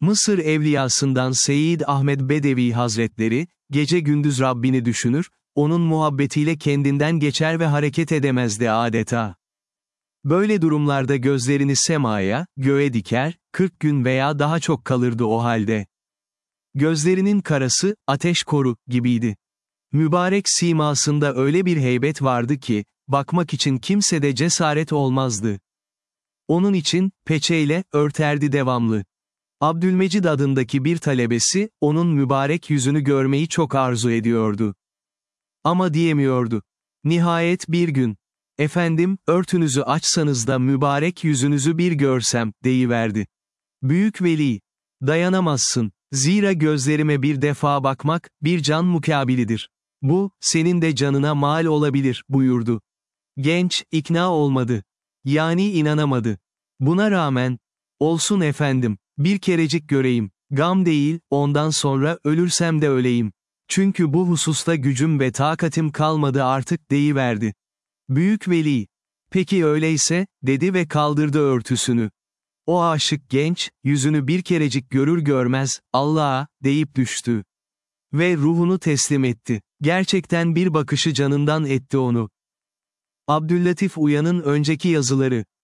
Mısır evliyasından Seyyid Ahmed Bedevi Hazretleri, gece gündüz Rabbini düşünür, onun muhabbetiyle kendinden geçer ve hareket edemezdi adeta. Böyle durumlarda gözlerini semaya, göğe diker, 40 gün veya daha çok kalırdı o halde. Gözlerinin karası, ateş koru, gibiydi. Mübarek simasında öyle bir heybet vardı ki, bakmak için kimsede cesaret olmazdı. Onun için, peçeyle, örterdi devamlı. Abdülmecid adındaki bir talebesi, onun mübarek yüzünü görmeyi çok arzu ediyordu. Ama diyemiyordu. Nihayet bir gün, "Efendim, örtünüzü açsanız da mübarek yüzünüzü bir görsem," deyiverdi. "Büyük veli, dayanamazsın, zira gözlerime bir defa bakmak, bir can mukabilidir. Bu, senin de canına mal olabilir," buyurdu. Genç, ikna olmadı. Yani inanamadı. Buna rağmen, "Olsun efendim, bir kerecik göreyim, gam değil, ondan sonra ölürsem de öleyim. Çünkü bu hususta gücüm ve takatim kalmadı artık," deyiverdi. Büyük veli, "Peki öyleyse," dedi ve kaldırdı örtüsünü. O aşık genç, yüzünü bir kerecik görür görmez, "Allah'a," deyip düştü. Ve ruhunu teslim etti. Gerçekten bir bakışı canından etti onu. Abdüllatif Uyan'ın önceki yazıları.